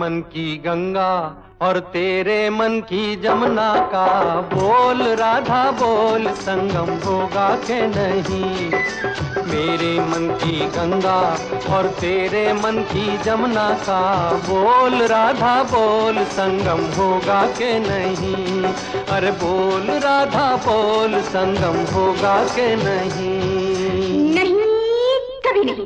मन की गंगा और तेरे मन की जमुना का बोल राधा बोल, संगम होगा के नहीं। मेरे मन की गंगा और तेरे मन की जमुना का बोल राधा बोल, संगम होगा के नहीं। अरे बोल राधा बोल, संगम होगा के नहीं। नहीं, कभी नहीं।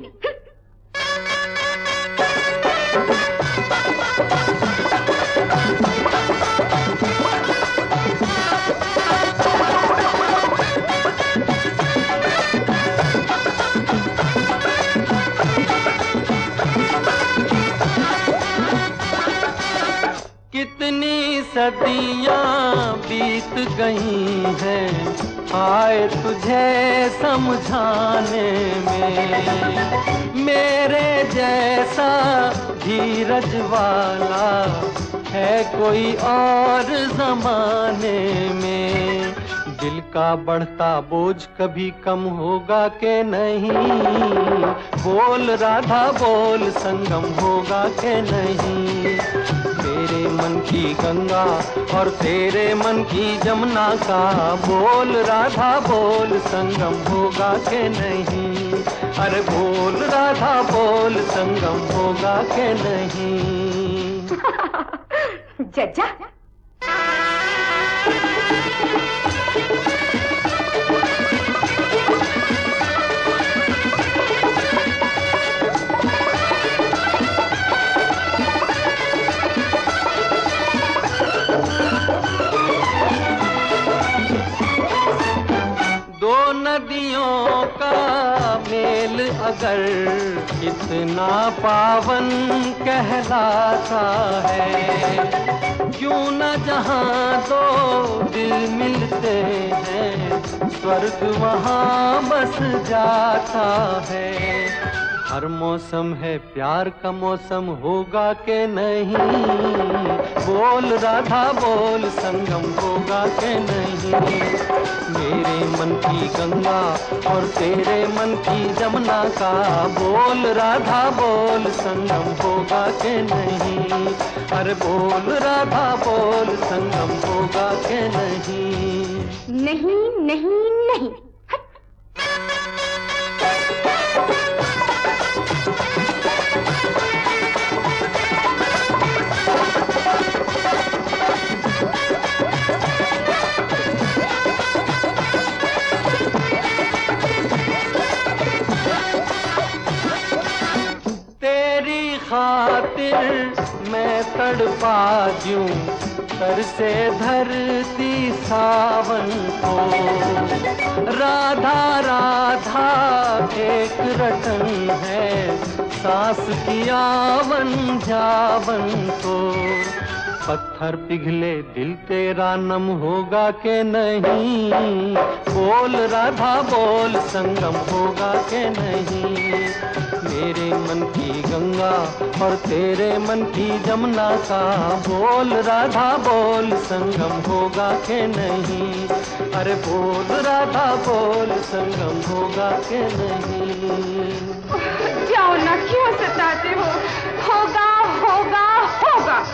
कितनी सदियां बीत गई हैं आए तुझे समझाने में। मेरे जैसा धीरज वाला है कोई और जमाने में। दिल का बढ़ता बोझ कभी कम होगा के नहीं। बोल राधा बोल, संगम होगा के नहीं। मेरे मन की गंगा और तेरे मन की जमुना का बोल राधा बोल, संगम होगा के नहीं। अरे बोल राधा बोल, संगम होगा के नहीं। जज्जा दो नदियों का मेल अगर कितना पावन कहलाता है। क्यों न जहां दो दिल मिलते हैं, स्वर्ग वहां बस जाता है। हर मौसम है प्यार का मौसम होगा के नहीं। बोल राधा बोल, संगम होगा के नहीं। मेरे मन की गंगा और तेरे मन की जमुना का बोल राधा बोल, संगम होगा के नहीं। अरे बोल राधा बोल, संगम होगा के नहीं। नहीं नहीं नहीं। तेरी खातिर मैं तड़पा दूं, तर से धरती सावन को। राधा राधा एक रटन है, सांस की आवन जावन को। पत्थर पिघले दिल तेरा नम होगा के नहीं। बोल राधा बोल, संगम होगा के नहीं। मेरे मन की गंगा और तेरे मन की जमुना का बोल राधा बोल, संगम होगा के नहीं। अरे बोल राधा बोल, संगम होगा के नहीं। जाओ ना, क्यों सताते हो? होगा होगा होगा।